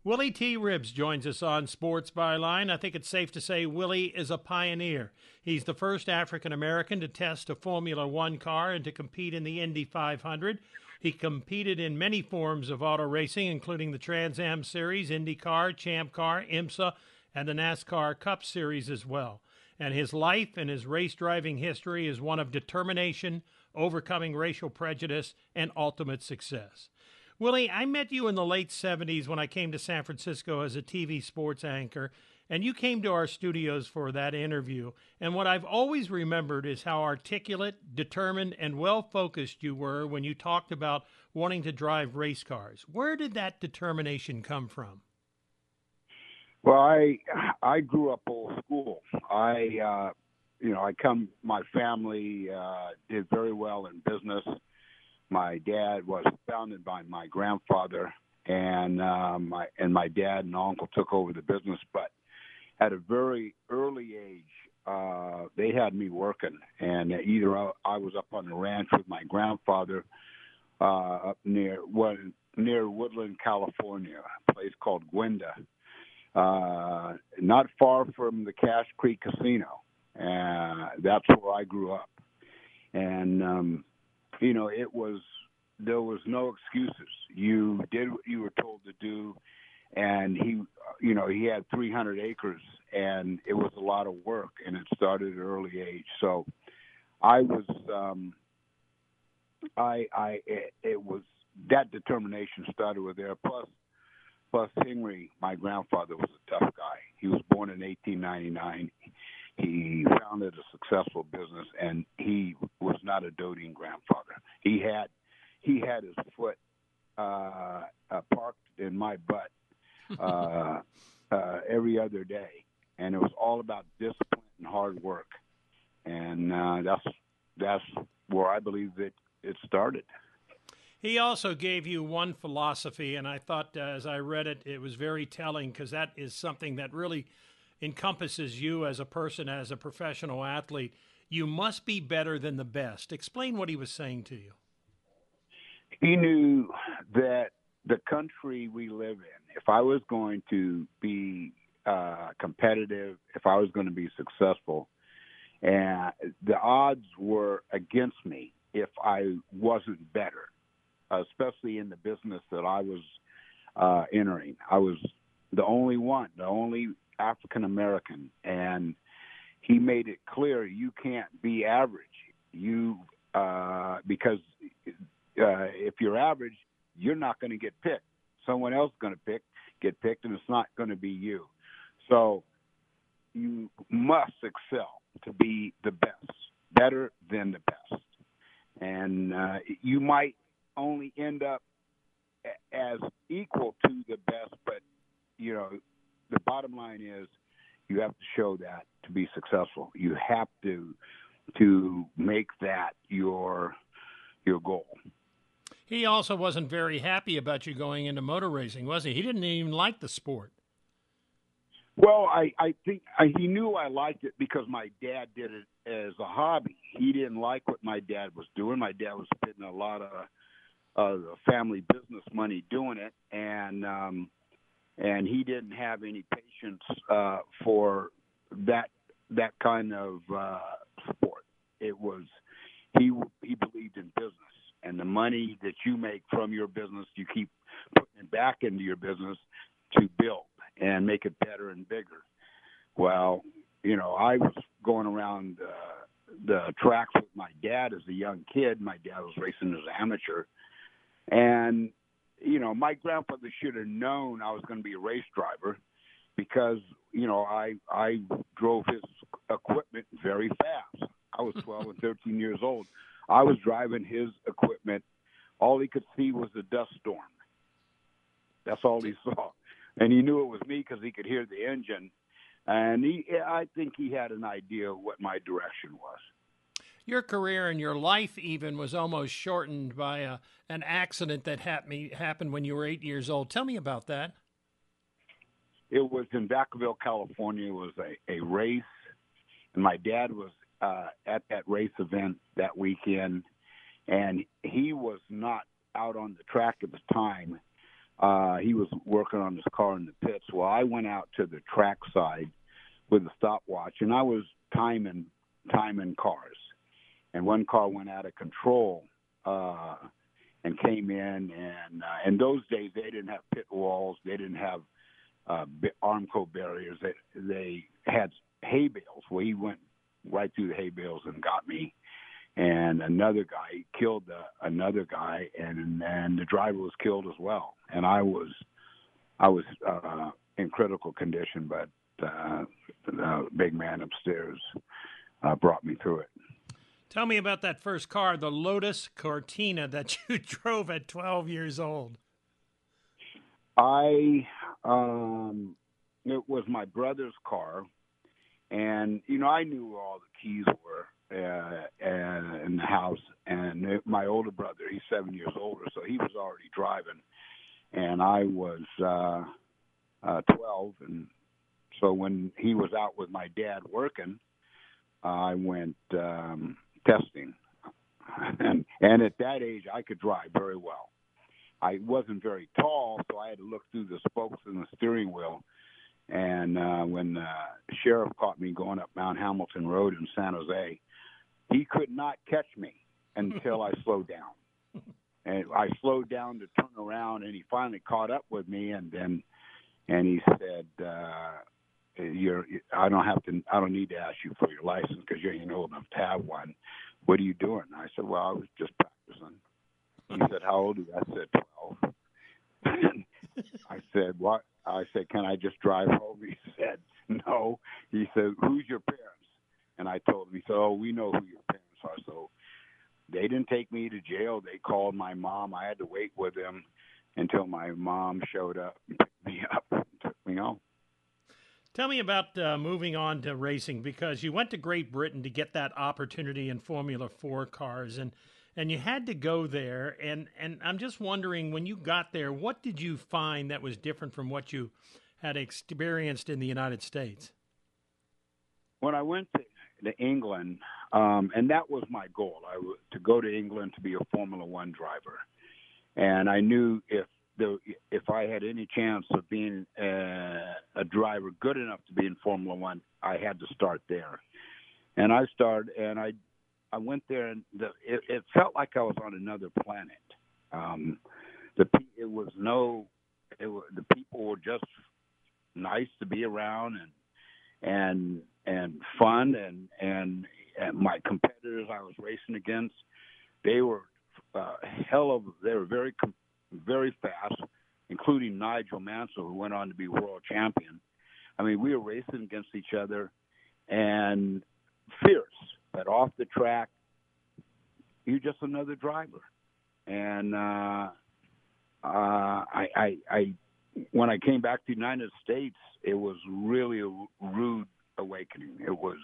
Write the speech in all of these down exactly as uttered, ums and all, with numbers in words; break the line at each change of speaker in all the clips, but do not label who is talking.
Willie T. Ribbs joins us on Sports Byline. I think it's safe to say Willie is a pioneer. He's the first African American to test a Formula One car and to compete in the Indy five hundred. He competed in many forms of auto racing, including the Trans Am Series, IndyCar, Champ Car, IMSA, and the NASCAR Cup Series as well. And his life and his race driving history is one of determination, overcoming racial prejudice, and ultimate success. Willie, I met you in the late seventies when I came to San Francisco as a T V sports anchor, and you came to our studios for that interview. And what I've always remembered is how articulate, determined, and well-focused you were when you talked about wanting to drive race cars. Where did that determination come from?
Well, I I grew up old school. I, uh, you know, I come, my family uh, did very well in business. My dad was founded by my grandfather, and uh, my and my dad and uncle took over the business. But at a very early age, uh, they had me working, and either I was up on the ranch with my grandfather uh, up near what near Woodland, California, a place called Gwenda, uh, not far from the Cache Creek Casino. Uh, that's where I grew up, and um, you know, it was, there was no excuses. You did what you were told to do, and he, you know, he had three hundred acres, and it was a lot of work, and it started at an early age. So I was, um, I, I, it, it was, that determination started with there. Plus, plus Henry, my grandfather, was a tough guy. He was born in eighteen ninety-nine. He founded a successful business, and he was not a doting grandfather. He had he had his foot uh, uh, parked in my butt uh, uh, every other day, and it was all about discipline and hard work. And uh, that's that's where I believe that it started.
He also gave you one philosophy, and I thought uh, as I read it, it was very telling, because that is something that really encompasses you as a person, as a professional athlete. You must be better than the best. Explain what he was saying to you.
He knew that the country we live in, if I was going to be uh, competitive, if I was going to be successful, and the odds were against me if I wasn't better, especially in the business that I was uh, entering. I was the only one, the only African American, and he made it clear you can't be average. You uh, because uh, if you're average, you're not going to get picked. Someone else is going to pick get picked, and it's not going to be you. So you must excel to be the best, better than the best, and uh, you might only end up as equal to the best, but you know. The bottom line is you have to show that to be successful. You have to to make that your your goal.
He also wasn't very happy about you going into motor racing, was he? He didn't even like the sport.
Well, I, I think I, he knew I liked it because my dad did it as a hobby. He didn't like what my dad was doing. My dad was spending a lot of uh, family business money doing it, and um, and he didn't have any patience uh, for that that kind of uh, sport. It was he he believed in business, and the money that you make from your business, you keep putting it back into your business to build and make it better and bigger. Well, you know, I was going around uh, the tracks with my dad as a young kid. My dad was racing as an amateur, and you know, my grandfather should have known I was going to be a race driver because, you know, I I drove his equipment very fast. I was twelve and thirteen years old. I was driving his equipment. All he could see was the dust storm. That's all he saw. And he knew it was me because he could hear the engine. And he, I think he had an idea of what my direction was.
Your career and your life even was almost shortened by a, an accident that happened, happened when you were eight years old. Tell me about that.
It was in Vacaville, California. It was a, a race, and my dad was uh, at that race event that weekend, and he was not out on the track at the time, Uh, he was working on his car in the pits. Well, I went out to the track side with a stopwatch, and I was timing timing cars. And one car went out of control uh, and came in. And uh, in those days, they didn't have pit walls. They didn't have uh, Armco barriers. They, they had hay bales. Well, he went right through the hay bales and got me. And another guy killed the, another guy, and and the driver was killed as well. And I was, I was uh, in critical condition, but uh, the big man upstairs uh, brought me through it.
Tell me about that first car, the Lotus Cortina that you drove at twelve years old.
I, um, it was my brother's car, and you know I knew where all the keys were. Uh, and in the house, and it, my older brother, he's seven years older, so he was already driving, and I was uh, uh, twelve, and so when he was out with my dad working, I went um, testing, and and at that age, I could drive very well. I wasn't very tall, so I had to look through the spokes in the steering wheel. And uh, when the sheriff caught me going up Mount Hamilton Road in San Jose, he could not catch me until I slowed down. And I slowed down to turn around, and he finally caught up with me. And then, and he said, uh, "You're. I don't have to. I don't need to ask you for your license because you ain't old enough to have one. What are you doing?" I said, "Well, I was just practicing." He said, "How old are you?" I said, twelve. I said, "What?" I said, "Can I just drive home?" He said, "No." He said, "Who's your parents?" And I told him. He said, "Oh, we know who your parents are." So they didn't take me to jail. They called my mom. I had to wait with them until my mom showed up and picked me up and took me home.
Tell me about uh, moving on to racing, because you went to Great Britain to get that opportunity in Formula Four cars, and and you had to go there. And, and I'm just wondering, when you got there, what did you find that was different from what you had experienced in the United States?
When I went to, to England, um, and that was my goal, I w- to go to England to be a Formula One driver. And I knew if the, if I had any chance of being a, a driver good enough to be in Formula One, I had to start there. And I started, and I I went there, and the, it, it felt like I was on another planet. Um, the it was no, it was, the people were just nice to be around, and and and fun, and and, and my competitors I was racing against, they were uh, hell of they were very very fast, including Nigel Mansell, who went on to be world champion. I mean, we were racing against each other, and fierce. But off the track, you're just another driver. And uh, uh, I, I, I, when I came back to the United States, it was really a rude awakening. It was,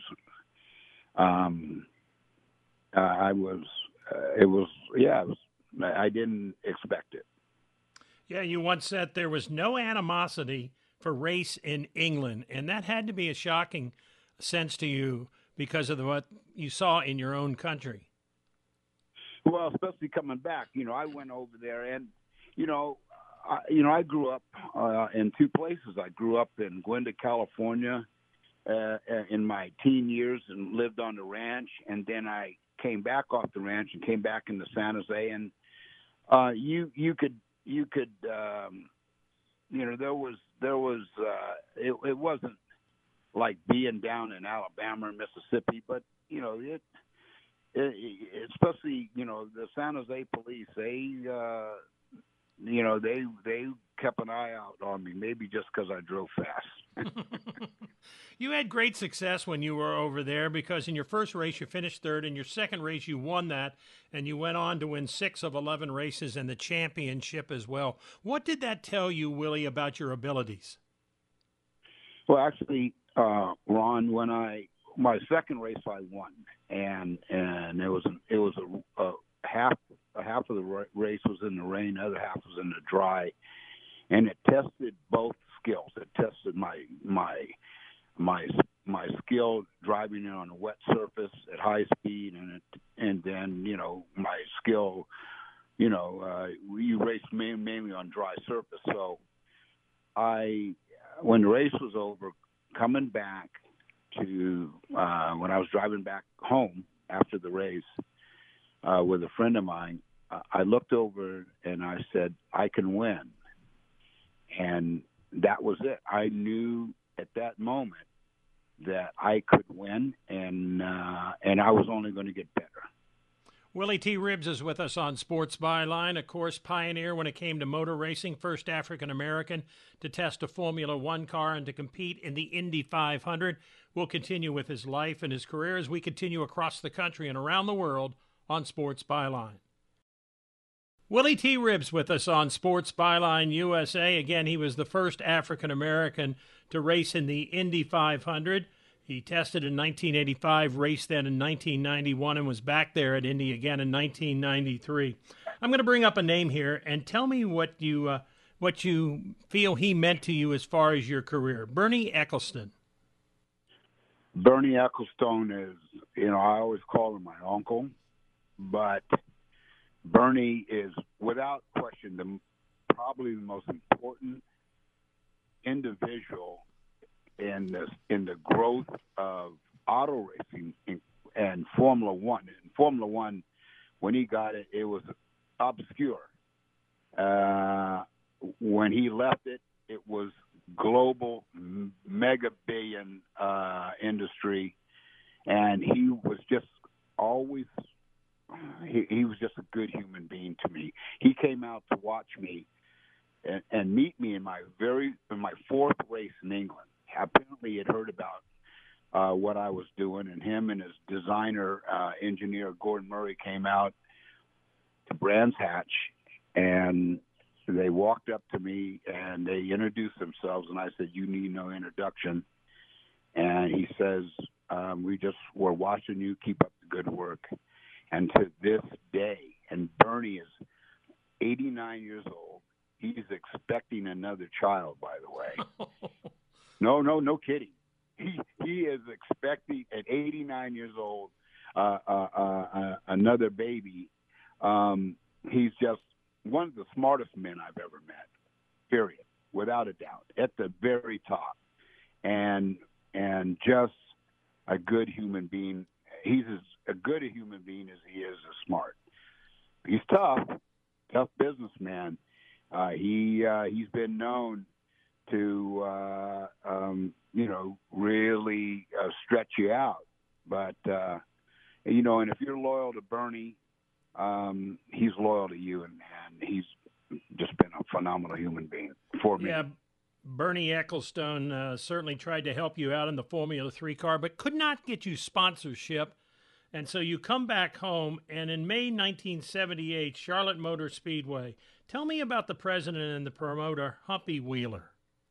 um, uh, I was, uh, it was, yeah, it was, I didn't expect it.
Yeah, you once said there was no animosity for race in England, and that had to be a shocking sense to you, because of the, what you saw in your own country.
Well, especially coming back, you know, I went over there, and you know, I, you know, I grew up uh, in two places. I grew up in Glenda, California, uh, in my teen years, and lived on the ranch. And then I came back off the ranch and came back into San Jose. And uh, you, you could, you could, um, you know, there was, there was, uh, it, it wasn't like being down in Alabama or Mississippi, but, you know, it, it, especially, you know, the San Jose police, they, uh, you know, they they kept an eye out on me, maybe just because I drove fast.
You had great success when you were over there, because in your first race you finished third, in your second race you won that, and you went on to win six of eleven races and the championship as well. What did that tell you, Willie, about your abilities?
Well, actually, uh, Ron, when I my second race I won, and and it was it was a, a half a half of the race was in the rain, the other half was in the dry, and it tested both skills. It tested my my my my skill driving on a wet surface at high speed, and it, and then you know my skill you know, uh, we raced main, mainly on dry surface. So I, when the race was over, coming back to uh, when I was driving back home after the race uh, with a friend of mine, uh, I looked over and I said, I can win. And that was it. I knew at that moment that I could win, and uh, and I was only going to get better.
Willie T. Ribbs is with us on Sports Byline, a course pioneer when it came to motor racing, first African-American to test a Formula One car and to compete in the Indy five hundred. We'll continue with his life and his career as we continue across the country and around the world on Sports Byline. Willie T. Ribbs with us on Sports Byline U S A. Again, he was the first African-American to race in the Indy five hundred. He tested in nineteen eighty-five, raced then in nineteen ninety-one, and was back there at Indy again in nineteen ninety-three. I'm going to bring up a name here and tell me what you uh, what you feel he meant to you as far as your career. Bernie Ecclestone.
Bernie Ecclestone is, you know, I always call him my uncle, but Bernie is, without question, the probably the most important individual in this, in the growth of auto racing in, and Formula One. In Formula One, when he got it, it was obscure. Uh, when he left it, it was global, mega billion uh, industry, and he was just always. He, he was just a good human being to me. He came out to watch me and, and meet me in my very in my fourth race in England. Apparently, he had heard about uh, what I was doing, and him and his designer uh, engineer Gordon Murray came out to Brands Hatch, and they walked up to me and they introduced themselves, and I said, "You need no introduction." And he says, um, "We just were watching you. Keep up the good work." And to this day, and Bernie is eighty-nine years old. He's expecting another child, by the way. No, no, no kidding. He he is expecting at eighty-nine years old uh, uh, uh, uh, another baby. Um, he's just one of the smartest men I've ever met. Period, without a doubt, at the very top, and and just a good human being. He's as a good a human being as he is as smart. He's tough, tough businessman. Uh, he uh, he's been known to uh, um, you know really uh, stretch you out, but uh, you know, and if you're loyal to Bernie, um, he's loyal to you, and, and he's just been a phenomenal human being for me.
Yeah. Bernie Ecclestone uh, certainly tried to help you out in the Formula three car, but could not get you sponsorship. And so you come back home, and in May nineteen seventy-eight, Charlotte Motor Speedway. Tell me about the president and the promoter, Humpy Wheeler.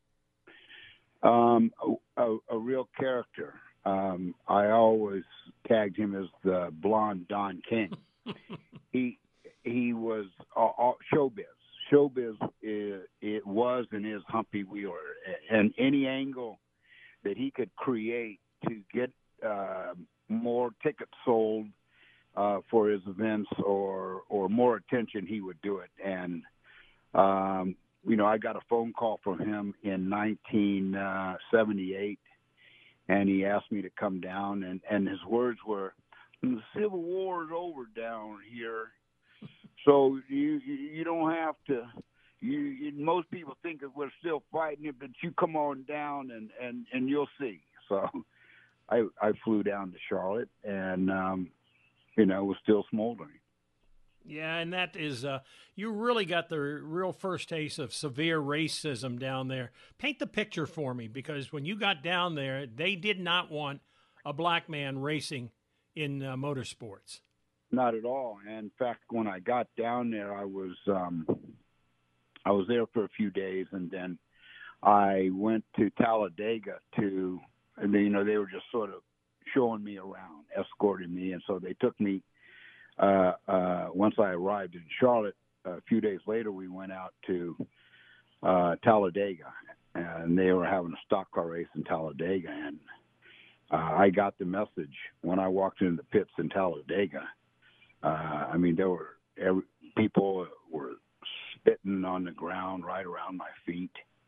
Um, a, a real character. Um, I always tagged him as the blonde Don King. he he was all, all showbiz. Showbiz is, it was and is Humpy Wheeler, and any angle that he could create to get uh, more tickets sold uh, for his events or or more attention, he would do it. And um, you know, I got a phone call from him in nineteen seventy-eight, and he asked me to come down, and, and his words were, "The Civil War is over down here. So you you don't have to. You, you most people think that we're still fighting it, but you come on down and, and, and you'll see." So I I flew down to Charlotte, and um, you know, it was still smoldering.
Yeah, and that is uh, you really got the real first taste of severe racism down there. Paint the picture for me, because when you got down there, they did not want a black man racing in uh, motorsports.
Not at all. In fact, when I got down there, I was um, I was there for a few days, and then I went to Talladega to, and they, you know, they were just sort of showing me around, escorting me, and so they took me. Uh, uh, once I arrived in Charlotte, a few days later, we went out to uh, Talladega, and they were having a stock car race in Talladega, and uh, I got the message when I walked into the pits in Talladega. Uh, I mean, there were every, people were spitting on the ground right around my feet,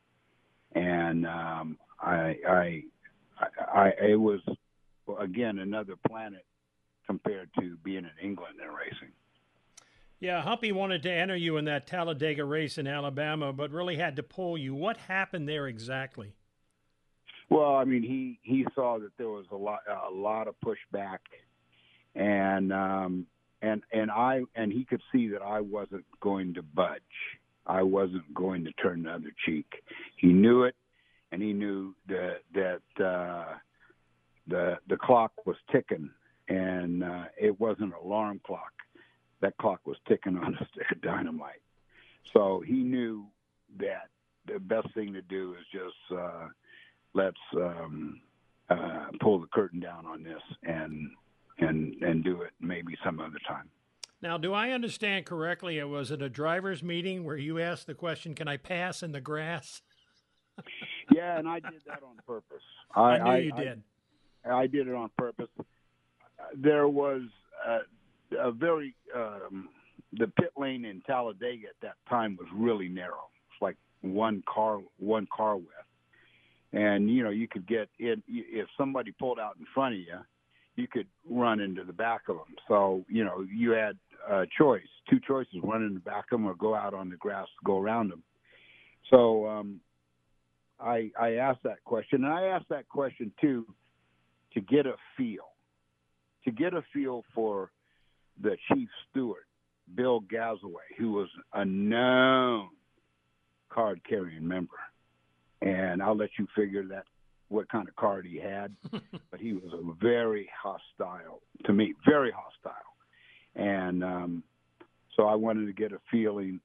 and um, I, I, I, I, it was again another planet compared to being in England and racing.
Yeah, Humpy wanted to enter you in that Talladega race in Alabama, but really had to pull you. What happened there exactly?
Well, I mean, he, he saw that there was a lot a lot of pushback, and um, and and I and he could see that I wasn't going to budge. I wasn't going to turn the other cheek. He knew it, and he knew that that uh, the the clock was ticking, and uh, it wasn't an alarm clock. That clock was ticking on a stick of dynamite. So he knew that the best thing to do is just uh, let's um, uh, pull the curtain down on this and and and do it maybe some other time.
Now, do I understand correctly? It was at a driver's meeting where you asked the question, "Can I pass in the grass?"
Yeah, and I did that on purpose. I,
I knew
I,
you did.
I, I did it on purpose. There was a, a very um, the pit lane in Talladega at that time was really narrow. It's like one car one car width, and you know you could get in if somebody pulled out in front of you, you could run into the back of them. So you know you had a choice, two choices: run in the back of them or go out on the grass, go around them. So um, I I asked that question, and I asked that question too to get a feel, to get a feel for the chief steward, Bill Gazaway, who was a known card-carrying member. And I'll let you figure that what kind of card he had, but he was a very hostile to me, very hostile. And um, so I wanted to get a feeling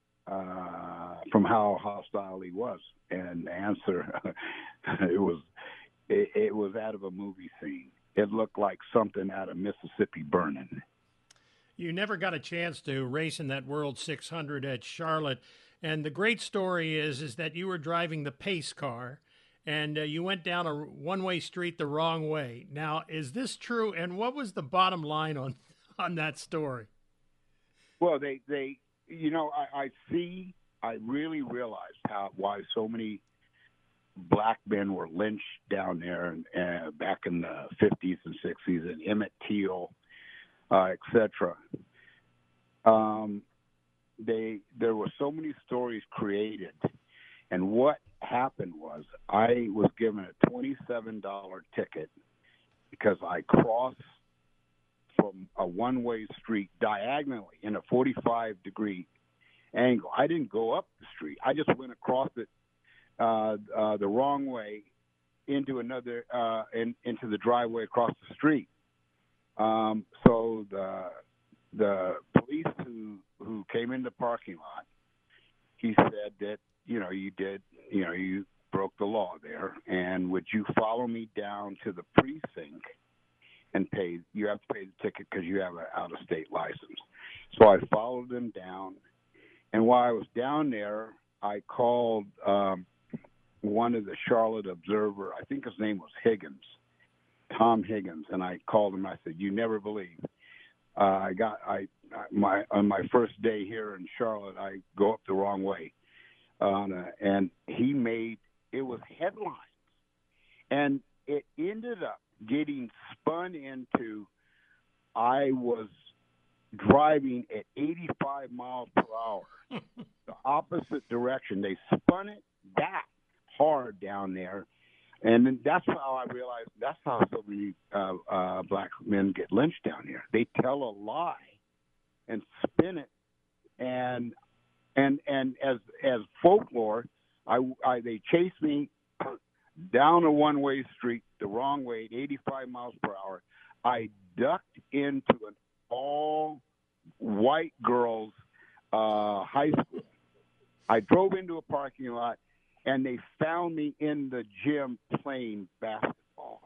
uh, from how hostile he was. And the answer, it was it, it was out of a movie scene. It looked like something out of Mississippi Burning.
You never got a chance to race in that World six hundred at Charlotte. And the great story is, is that you were driving the pace car and uh, you went down a one-way street the wrong way. Now, is this true? And what was the bottom line on, on that story?
Well, they, they you know, I, I see, I really realized how why so many black men were lynched down there uh, back in the fifties and sixties, and Emmett Till, uh, et cetera. Um, they there were so many stories created, and what happened was I was given a twenty-seven dollars ticket because I crossed from a one-way street diagonally in a forty-five degree angle. I didn't go up the street. I just went across it uh, uh, the wrong way into another uh, in, into the driveway across the street. Um, so the the police who who came in the parking lot, he said that you know you did you know you broke the law there, and would you follow me down to the precinct and pay? You have to pay the ticket because you have an out-of-state license. So I followed them down, and while I was down there, I called um, one of the Charlotte Observer. I think his name was Higgins, Tom Higgins, and I called him. I said, "You never believe. Uh, I got I my on my first day here in Charlotte. I go up the wrong way, uh, and he made it was headlines, and it ended up getting spun into I was driving at eighty-five miles per hour, the opposite direction. They spun it back hard down there. And then that's how I realized that's how so many uh, uh, black men get lynched down here. They tell a lie and spin it, and and and as as folklore, I, I they chased me down a one-way street the wrong way at eighty-five miles per hour. I ducked into an all-white girls' uh, high school. I drove into a parking lot, and they found me in the gym playing basketball.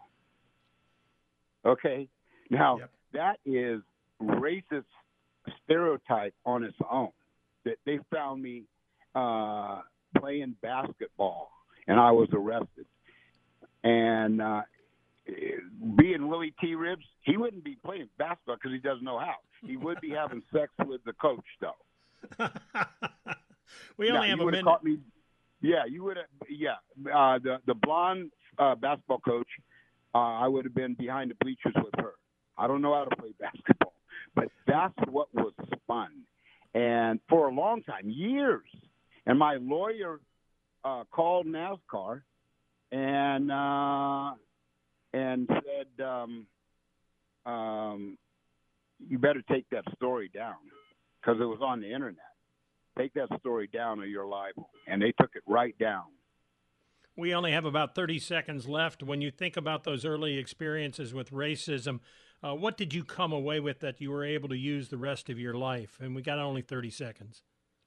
Okay? Now, yep. That is racist stereotype on its own, that they found me uh, playing basketball, and I was arrested. And uh, being Willie T. Ribs, he wouldn't be playing basketball because he doesn't know how. He would be having sex with the coach, though.
We
Now,
only have
you
a
would have
minute.
caught me. Yeah, you would have. Yeah, uh, the the blonde uh, basketball coach. Uh, I would have been behind the bleachers with her. I don't know how to play basketball, but that's what was fun. And for a long time, years. And my lawyer uh, called NASCAR and uh, and said, um, um, "You better take that story down because it was on the internet. Take that story down, or you're liable." And they took it right down.
We only have about thirty seconds left. When you think about those early experiences with racism, uh, what did you come away with that you were able to use the rest of your life? And we got only thirty seconds.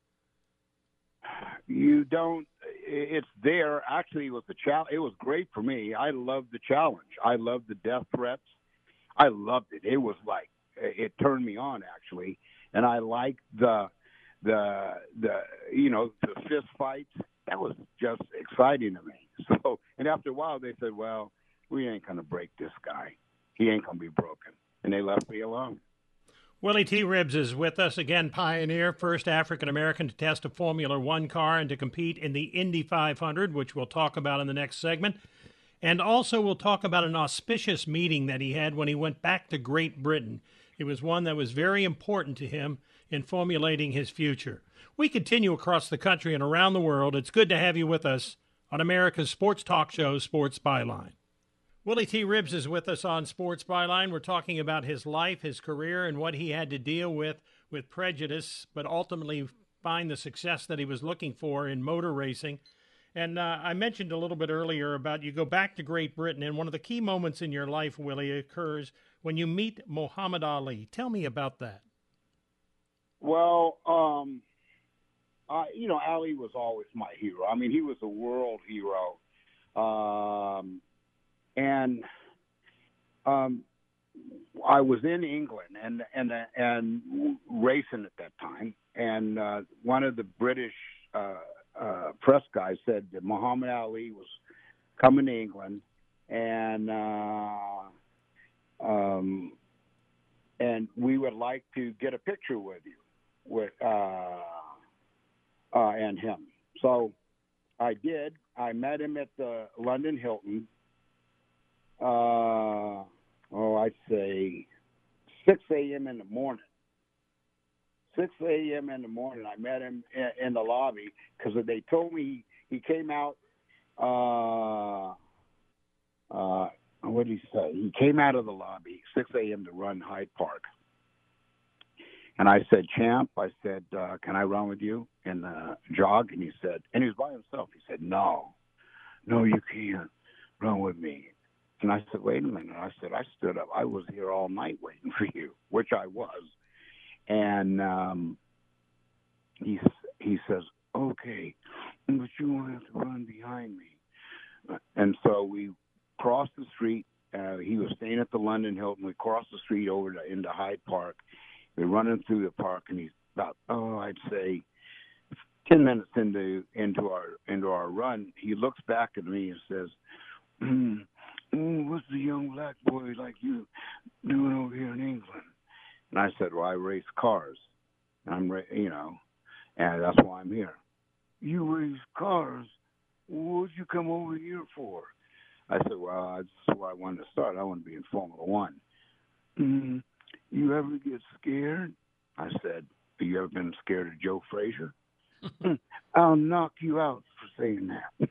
You don't. It's there. Actually, it was the challenge. It was great for me. I loved the challenge. I loved the death threats. I loved it. It was like it turned me on actually, and I liked the the the you know the fist fights. That was just exciting to me. So, and after a while, they said, "Well, we ain't gonna break this guy. He ain't gonna be broken," and they left me alone.
Willie T. Ribbs is with us again, pioneer, first African-American to test a Formula One car and to compete in the Indy five hundred, which we'll talk about in the next segment. And also we'll talk about an auspicious meeting that he had when he went back to Great Britain. It was one that was very important to him in formulating his future. We continue across the country and around the world. It's good to have you with us on America's sports talk show, Sports Byline. Willie T. Ribbs is with us on Sports Byline. We're talking about his life, his career, and what he had to deal with with prejudice, but ultimately find the success that he was looking for in motor racing. And uh, I mentioned a little bit earlier about you go back to Great Britain, and one of the key moments in your life, Willie, occurs when you meet Muhammad Ali. Tell me about that.
Well, um, I, you know, Ali was always my hero. I mean, he was a world hero. Um, and um, I was in England and and and racing at that time, and uh, one of the British uh, uh, press guys said that Muhammad Ali was coming to England, and uh, um, and we would like to get a picture with you, with uh, uh, and him. So I did. I met him at the London Hilton. Uh, oh, I'd say six a.m. in the morning. six a.m. in the morning, I met him in, in the lobby because they told me he, he came out. Uh, uh, what did he say? He came out of the lobby six a.m. to run Hyde Park. And I said, "Champ," I said, uh, "can I run with you in the jog?" And he said, and he was by himself. He said, "No, no, you can't run with me." And I said, "Wait a minute." I said, "I stood up. I was here all night waiting for you," which I was. And um, he he says, "Okay, but you won't have to run behind me." And so we crossed the street. Uh, he was staying at the London Hilton. We crossed the street over to, into Hyde Park. We're running through the park, and he's about, oh, I'd say ten minutes into into our into our run. He looks back at me and says, mm, mm, "What's the young black boy like you doing over here in England?" And I said, "Well, I race cars. I'm, you know, and that's why I'm here." "You race cars? What'd you come over here for?" I said, "Well, that's where I wanted to start. I want to be in Formula One." Mm-hmm. "You ever get scared?" I said, "Have you ever been scared of Joe Frazier?" "I'll knock you out for saying that."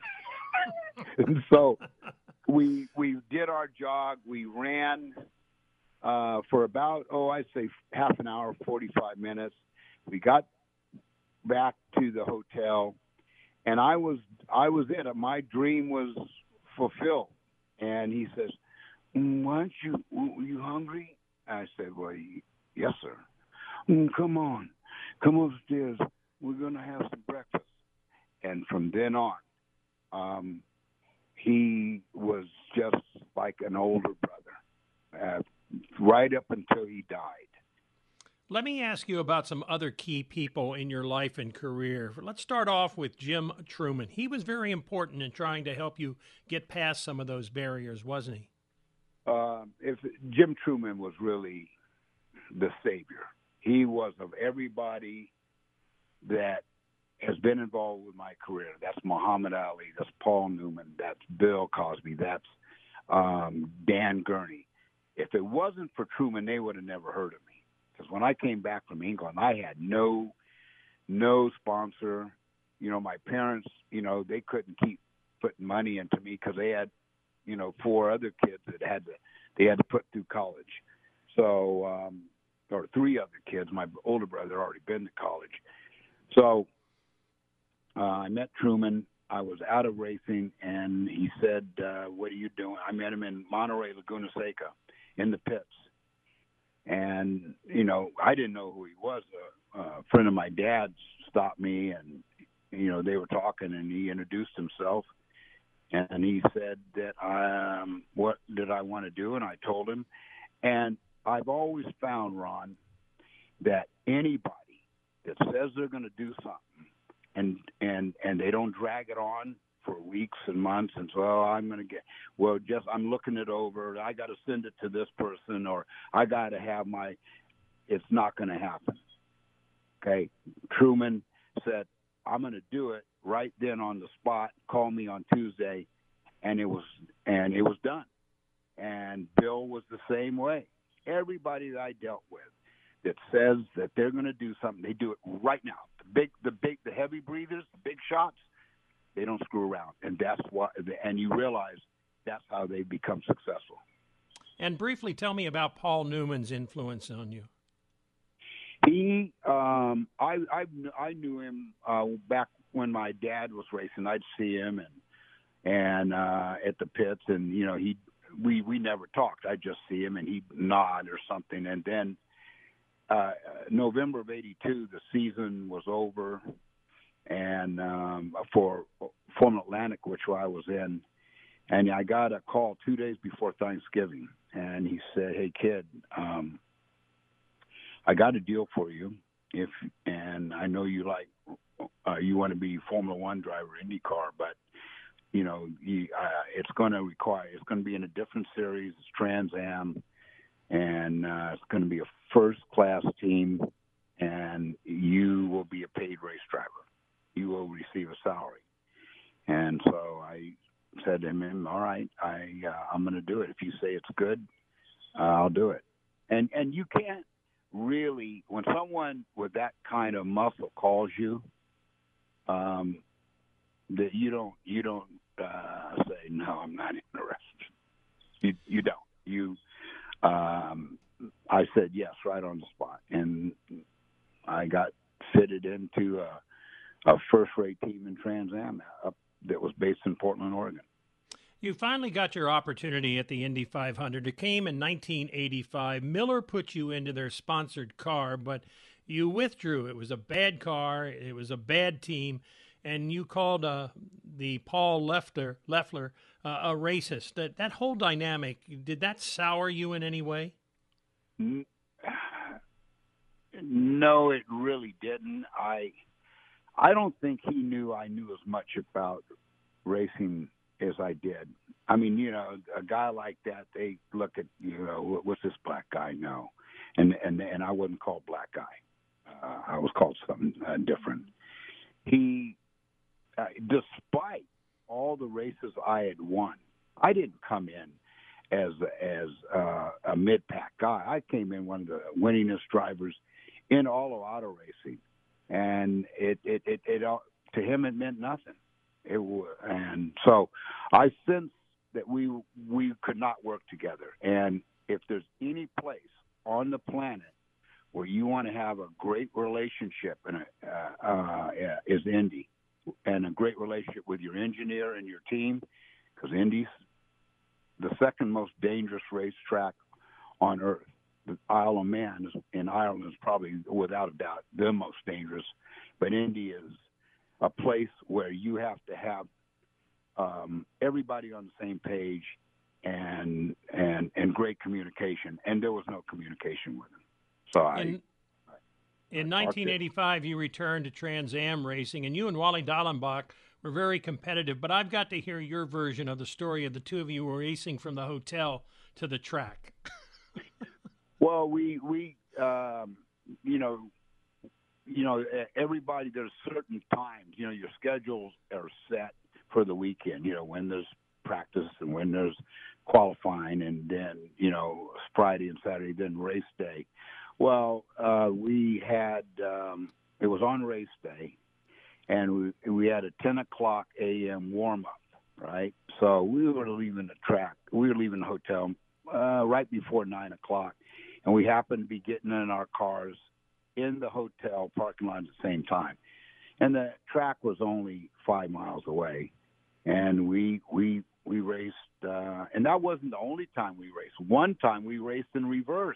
And so we we did our jog. We ran uh, for about, oh, I'd say half an hour, forty-five minutes. We got back to the hotel, and I was I was in it. My dream was fulfilled. And he says, "Mm, why aren't you, were you hungry?" I said, "Well, yes, sir." Mm, "come on, come upstairs. We're going to have some breakfast." And from then on, um, he was just like an older brother, uh, right up until he died.
Let me ask you about some other key people in your life and career. Let's start off with Jim Truman. He was very important in trying to help you get past some of those barriers, wasn't he?
Uh, if Jim Truman was really the savior. He was of everybody. that has been involved with my career. That's Muhammad Ali. That's Paul Newman. That's Bill Cosby. That's um, Dan Gurney. If it wasn't for Truman, they would have never heard of me. Because when I came back from England, I had no no sponsor. You know, my parents, you know, they couldn't keep putting money into me because they had, you know, four other kids that had to they had to put through college. So, um, or three other kids. My older brother had already been to college. So uh, I met Truman. I was out of racing, and he said, uh, what are you doing? I met him in Monterey, Laguna Seca, in the pits. And, you know, I didn't know who he was. A, a friend of my dad's stopped me, and, you know, they were talking, and he introduced himself. And he said that, um, what did I want to do? And I told him. And I've always found, Ron, that anybody that says they're going to do something and and and they don't drag it on for weeks and months and so, oh, I'm going to get, well, just I'm looking it over. I got to send it to this person, or I got to have my, it's not going to happen. Okay. Truman said, I'm going to do it right then on the spot. Call me on Tuesday. And it was, and it was done. And Bill was the same way. Everybody that I dealt with that says that they're going to do something, they do it right now. The big, the big, the heavy breathers, the big shots, they don't screw around. And that's what, and you realize that's how they become successful.
And briefly tell me about Paul Newman's influence on you.
He, um, I, I, I knew him uh, back when my dad was racing. I'd see him and, and uh, at the pits, and you know, he, we, we never talked. I'd just see him and he'd nod or something. And then uh, November of eighty-two, the season was over, and um, for Formula Atlantic, which I was in, and I got a call two days before Thanksgiving, and he said, "Hey kid, um, I got a deal for you. If and I know you like uh, you want to be Formula One driver, IndyCar, but you know you, uh, it's going to require it's going to be in a different series, it's Trans Am, and uh, it's going to be a first class team, and you will be a paid race driver. You will receive a salary." And so I said to him, "All right, I uh, I'm going to do it. If you say it's good, uh, I'll do it." And and you can't really, when someone with that kind of muscle calls you, um, that you don't you don't uh, say no, I'm not interested. You you don't. You um, I said yes right on the spot, and I got fitted into a, a first-rate team in Trans Am up that was based in Portland, Oregon.
You finally got your opportunity at the Indy five hundred. It came in nineteen eighty-five. Miller put you into their sponsored car, but you withdrew. It was a bad car. It was a bad team, and you called uh, the Paul Leffler, Leffler uh, a racist. That that whole dynamic, did that sour you in any way?
No, it really didn't. I I don't think he knew I knew as much about racing as I did. I mean, you know, a guy like that, they look at, you know, what's this black guy know? And and and I wasn't called black guy. Uh, I was called something uh, different. He, uh, despite all the races I had won, I didn't come in as as uh, a mid-pack guy. I came in one of the winningest drivers in all of auto racing, and it it it, it to him it meant nothing. It and so I sensed that we we could not work together. And if there's any place on the planet where you want to have a great relationship, and uh, uh, is Indy, and a great relationship with your engineer and your team, because Indy's the second most dangerous racetrack on earth. The Isle of Man is, in Ireland is probably, without a doubt, the most dangerous, but Indy is a place where you have to have um, everybody on the same page and and and great communication. And there was no communication with them. So I.
In, I, in I nineteen eighty-five, you returned to Trans Am racing, and you and Wally Dallenbach were very competitive. But I've got to hear your version of the story of the two of you were racing from the hotel to the track.
Well, we we um, you know. you know, everybody, there's certain times, you know, your schedules are set for the weekend, you know, when there's practice and when there's qualifying, and then, you know, Friday and Saturday, then race day. Well, uh, we had, um, it was on race day, and we, we had a ten o'clock a.m. warm-up, right? So we were leaving the track, we were leaving the hotel uh, right before nine o'clock, and we happened to be getting in our cars in the hotel parking lot at the same time. And the track was only five miles away. And we we we raced, uh, and that wasn't the only time we raced. One time we raced in reverse.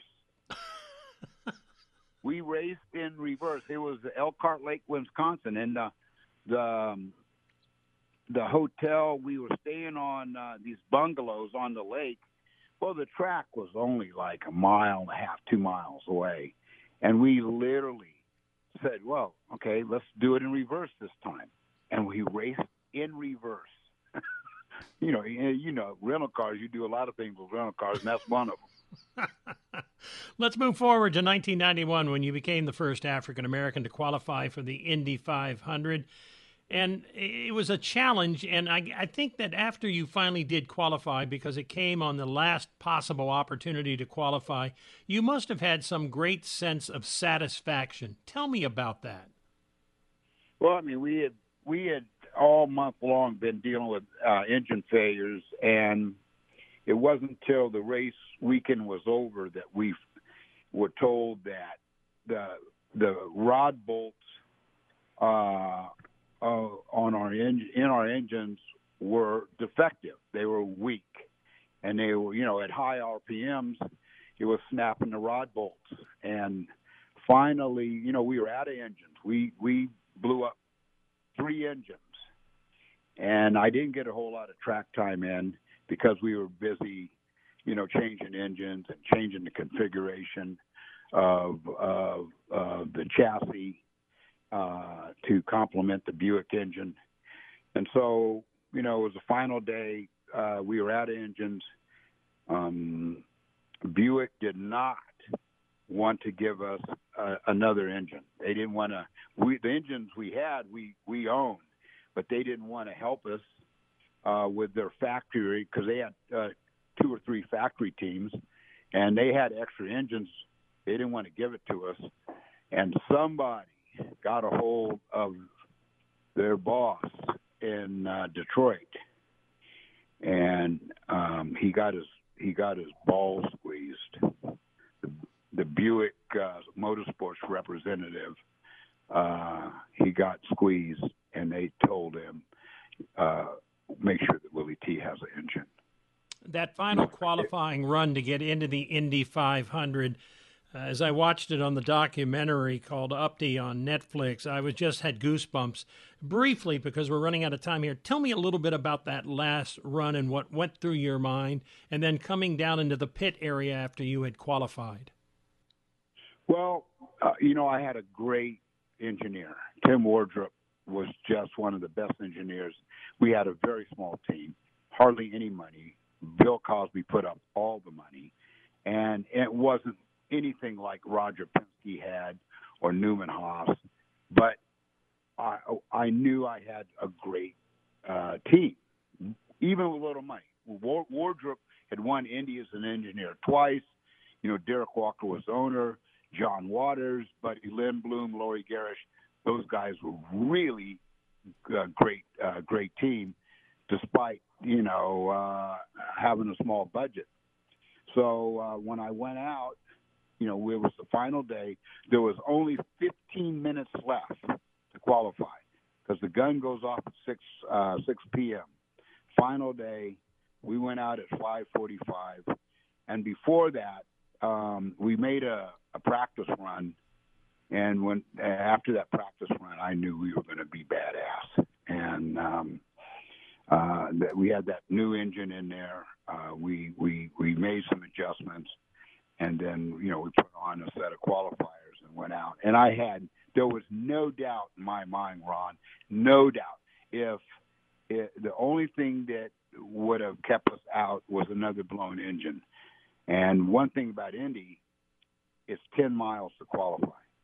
we raced in reverse. It was Elkhart Lake, Wisconsin, and the the, um, the hotel we were staying on, uh, these bungalows on the lake. Well, the track was only like a mile and a half, two miles away, and we literally said, "Well, okay, let's do it in reverse this time," and we raced in reverse. You know, you know, rental cars, you do a lot of things with rental cars, and that's one of them.
Let's move forward to nineteen ninety-one, when you became the first African-American to qualify for the Indy five hundred. And it was a challenge, and I, I think that after you finally did qualify, because it came on the last possible opportunity to qualify, you must have had some great sense of satisfaction. Tell me about that.
Well, I mean, we had we had all month long been dealing with uh, engine failures, and it wasn't until the race weekend was over that we were told that the the rod bolts uh, uh, on our en- in our engines were defective. They were weak, and they were, you know, at high R P Ms, it was snapping the rod bolts. And finally, you know, we were out of engines. We we blew up three engines. And I didn't get a whole lot of track time in because we were busy, you know, changing engines and changing the configuration of, of, of the chassis uh, to complement the Buick engine. And so, you know, it was the final day. Uh, we were out of engines. Um, Buick did not want to give us uh, another engine. They didn't want to. We the engines we had, we we owned. But they didn't want to help us uh, with their factory, because they had uh, two or three factory teams, and they had extra engines. They didn't want to give it to us. And somebody got a hold of their boss in uh, Detroit, and um, he got his he got his balls squeezed. The, the Buick uh, Motorsports representative, uh, he got squeezed. And they told him, uh, make sure that Willie T has an engine.
That final qualifying run to get into the Indy five hundred, uh, as I watched it on the documentary called Upty on Netflix, I was just had goosebumps. Briefly, because we're running out of time here, tell me a little bit about that last run and what went through your mind, and then coming down into the pit area after you had qualified.
Well, uh, you know, I had a great engineer. Tim Wardrop was just one of the best engineers. We had a very small team, hardly any money. Bill Cosby put up all the money, and it wasn't anything like Roger Penske had or Newman Haas, but I, I knew I had a great uh, team, even with little money. Wardrop had won Indy as an engineer twice. You know, Derek Walker was owner, John Waters, Buddy Lindblom, Laurie Garish. Those guys were really a great, uh, great team, despite, you know, uh, having a small budget. So uh, when I went out, you know, it was the final day. There was only fifteen minutes left to qualify because the gun goes off at six uh, six p.m. Final day, we went out at five forty-five, and before that, um, we made a, a practice run. And when after that practice run, I knew we were going to be badass. And um, uh, that we had that new engine in there. Uh, we we we made some adjustments, and then you know we put on a set of qualifiers and went out. And I had there was no doubt in my mind, Ron, no doubt. If it, the only thing that would have kept us out was another blown engine. And one thing about Indy, it's ten miles to qualify.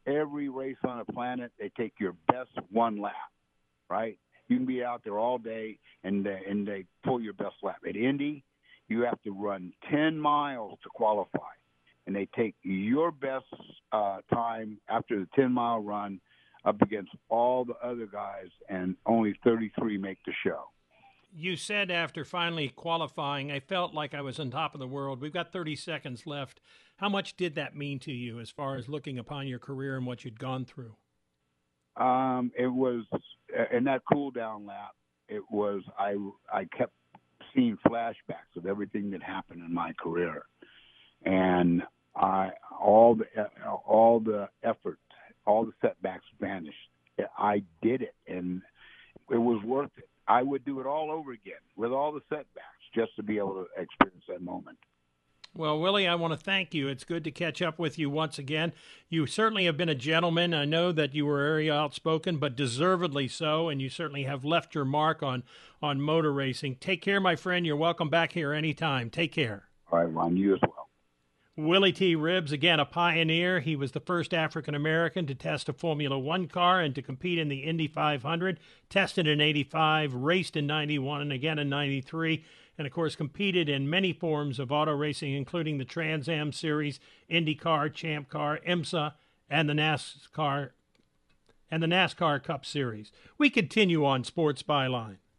every race on the planet, they take your best one lap, right? You can be out there all day, and they, and they pull your best lap. At Indy, you have to run ten miles to qualify, and they take your best uh, time after the ten-mile run up against all the other guys, and only thirty-three make the show.
You said after finally qualifying, I felt like I was on top of the world. We've got thirty seconds left. How much did that mean to you as far as looking upon your career and what you'd gone through?
Um, it was in that cool down lap. It was I. I kept seeing flashbacks of everything that happened in my career, and I all the all the effort, all the setbacks vanished. I did it, and it was worth it. I would do it all over again with all the setbacks just to be able to experience that moment.
Well, Willie, I want to thank you. It's good to catch up with you once again. You certainly have been a gentleman. I know that you were very outspoken, but deservedly so, and you certainly have left your mark on, on motor racing. Take care, my friend. You're welcome back here anytime. Take care.
All right, Ron, you as well.
Willie T. Ribbs, again, a pioneer. He was the first African-American to test a Formula One car and to compete in the Indy five hundred, tested in eighty-five, raced in ninety-one, and again in ninety-three, and, of course, competed in many forms of auto racing, including the Trans Am Series, IndyCar, Champ Car, IMSA, and the NASCAR and the NASCAR Cup Series. We continue on Sports Byline.